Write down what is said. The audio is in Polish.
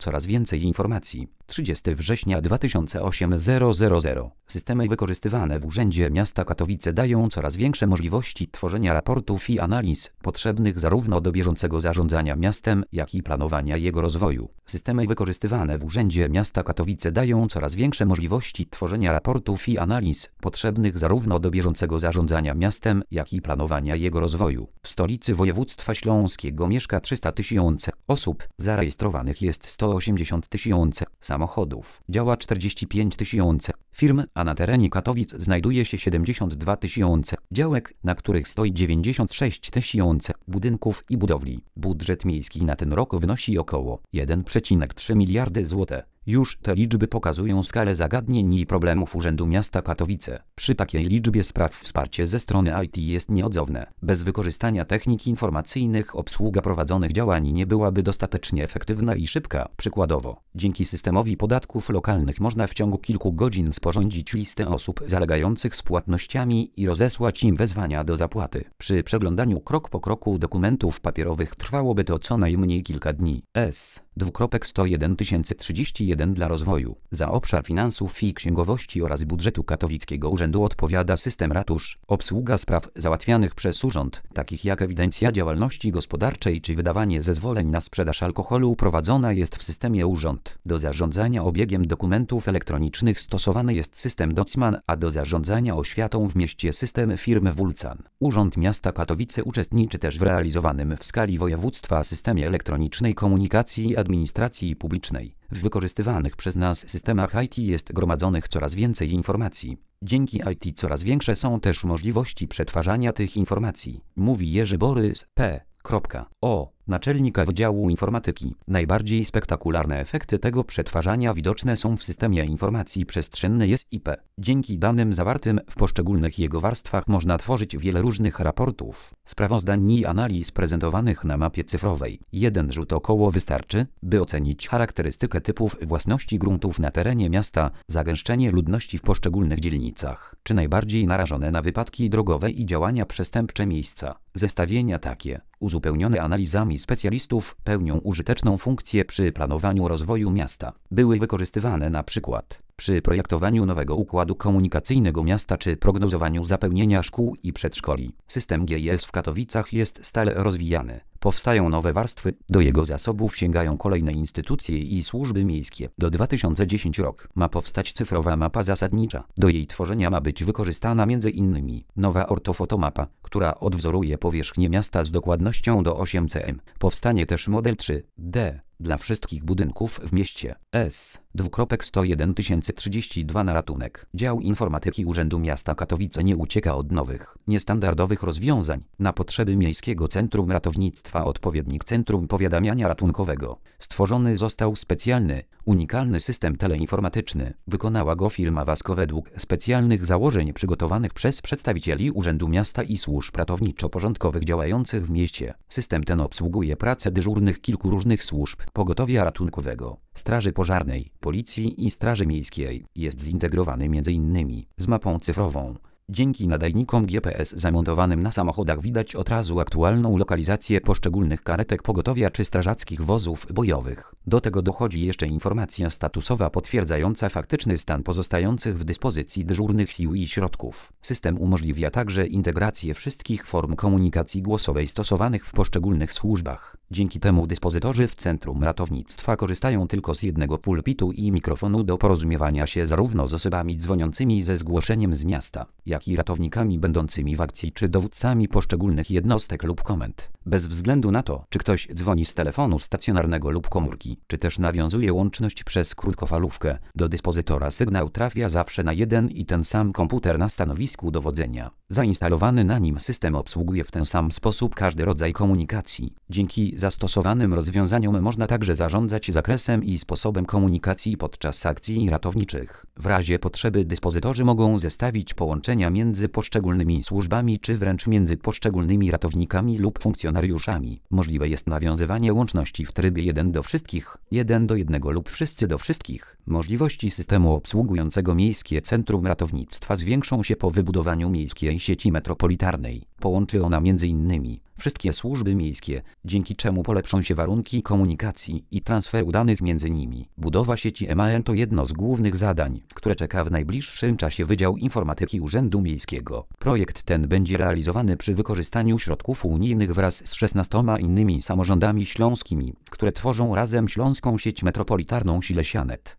coraz więcej informacji. 30 września 2008 Systemy wykorzystywane w Urzędzie Miasta Katowice dają coraz większe możliwości tworzenia raportów i analiz, potrzebnych zarówno do bieżącego zarządzania miastem, jak i planowania jego rozwoju. Systemy wykorzystywane w Urzędzie Miasta Katowice dają coraz większe możliwości tworzenia raportów i analiz, potrzebnych zarówno do bieżącego zarządzania miastem, jak i planowania jego rozwoju. W stolicy województwa śląskiego mieszka 300 000 osób, zarejestrowanych jest 180 000 samochodów, działa 45 000 firm, a na terenie Katowic znajduje się 72 000 działek, na których stoi 96 000 budynków i budowli. Budżet miejski na ten rok wynosi około 1,3 miliardy zł. Już te liczby pokazują skalę zagadnień i problemów Urzędu Miasta Katowice. Przy takiej liczbie spraw wsparcie ze strony IT jest nieodzowne. Bez wykorzystania technik informacyjnych obsługa prowadzonych działań nie byłaby dostatecznie efektywna i szybka. Przykładowo, dzięki systemowi podatków lokalnych można w ciągu kilku godzin sporządzić listę osób zalegających z płatnościami i rozesłać im wezwania do zapłaty. Przy przeglądaniu krok po kroku dokumentów papierowych trwałoby to co najmniej kilka dni. S.101 031 dla rozwoju. Za obszar finansów i księgowości oraz budżetu katowickiego urzędu odpowiada system ratusz. Obsługa spraw załatwianych przez urząd, takich jak ewidencja działalności gospodarczej czy wydawanie zezwoleń na sprzedaż alkoholu, prowadzona jest w systemie urząd. Do zarządzania obiegiem dokumentów elektronicznych stosowany jest system Docman, a do zarządzania oświatą w mieście system firmy Wulcan. Urząd Miasta Katowice uczestniczy też w realizowanym w skali województwa systemie elektronicznej komunikacji i administracji publicznej. W wykorzystywanych przez nas systemach IT jest gromadzonych coraz więcej informacji. Dzięki IT coraz większe są też możliwości przetwarzania tych informacji, mówi Jerzy Borys P.O., naczelnika Wydziału Informatyki. Najbardziej spektakularne efekty tego przetwarzania widoczne są w systemie informacji przestrzennej SIP. Dzięki danym zawartym w poszczególnych jego warstwach można tworzyć wiele różnych raportów, sprawozdań i analiz prezentowanych na mapie cyfrowej. Jeden rzut około wystarczy, by ocenić charakterystykę typów własności gruntów na terenie miasta, zagęszczenie ludności w poszczególnych dzielnicach, czy najbardziej narażone na wypadki drogowe i działania przestępcze miejsca. Zestawienia takie, uzupełnione analizami specjalistów, pełnią użyteczną funkcję przy planowaniu rozwoju miasta. Były wykorzystywane na przykład przy projektowaniu nowego układu komunikacyjnego miasta czy prognozowaniu zapełnienia szkół i przedszkoli. System GIS w Katowicach jest stale rozwijany. Powstają nowe warstwy, do jego zasobów sięgają kolejne instytucje i służby miejskie. Do 2010 rok ma powstać cyfrowa mapa zasadnicza. Do jej tworzenia ma być wykorzystana m.in. nowa ortofotomapa, która odwzoruje powierzchnię miasta z dokładnością do 8 cm. Powstanie też model 3D dla wszystkich budynków w mieście. S.101 032 na ratunek. Dział Informatyki Urzędu Miasta Katowice nie ucieka od nowych, niestandardowych rozwiązań. Na potrzeby Miejskiego Centrum Ratownictwa odpowiednik Centrum Powiadamiania Ratunkowego. Stworzony został specjalny, unikalny system teleinformatyczny. Wykonała go firma Wasco według specjalnych założeń przygotowanych przez przedstawicieli Urzędu Miasta i służb ratowniczo-porządkowych działających w mieście. System ten obsługuje pracę dyżurnych kilku różnych służb, pogotowia ratunkowego, Straży Pożarnej, Policji i Straży Miejskiej. Jest zintegrowany m.in. z mapą cyfrową. Dzięki nadajnikom GPS zamontowanym na samochodach widać od razu aktualną lokalizację poszczególnych karetek pogotowia czy strażackich wozów bojowych. Do tego dochodzi jeszcze informacja statusowa potwierdzająca faktyczny stan pozostających w dyspozycji dyżurnych sił i środków. System umożliwia także integrację wszystkich form komunikacji głosowej stosowanych w poszczególnych służbach. Dzięki temu dyspozytorzy w Centrum Ratownictwa korzystają tylko z jednego pulpitu i mikrofonu do porozumiewania się zarówno z osobami dzwoniącymi ze zgłoszeniem z miasta, jak i ratownikami będącymi w akcji czy dowódcami poszczególnych jednostek lub komend. Bez względu na to, czy ktoś dzwoni z telefonu stacjonarnego lub komórki, czy też nawiązuje łączność przez krótkofalówkę, do dyspozytora sygnał trafia zawsze na jeden i ten sam komputer na stanowisku dowodzenia. Zainstalowany na nim system obsługuje w ten sam sposób każdy rodzaj komunikacji. Dzięki zastosowanym rozwiązaniom można także zarządzać zakresem i sposobem komunikacji podczas akcji ratowniczych. W razie potrzeby dyspozytorzy mogą zestawić połączenia między poszczególnymi służbami czy wręcz między poszczególnymi ratownikami lub funkcjonariuszami. Możliwe jest nawiązywanie łączności w trybie 1 do wszystkich, 1 do 1 lub wszyscy do wszystkich. Możliwości systemu obsługującego Miejskie Centrum Ratownictwa zwiększą się po wybudowaniu miejskiej sieci metropolitarnej. Połączy ona m.in. wszystkie służby miejskie, dzięki czemu polepszą się warunki komunikacji i transferu danych między nimi. Budowa sieci EMAN to jedno z głównych zadań, które czeka w najbliższym czasie Wydział Informatyki Urzędu Miejskiego. Projekt ten będzie realizowany przy wykorzystaniu środków unijnych wraz z 16 innymi samorządami śląskimi, które tworzą razem Śląską Sieć Metropolitarną Silesianet.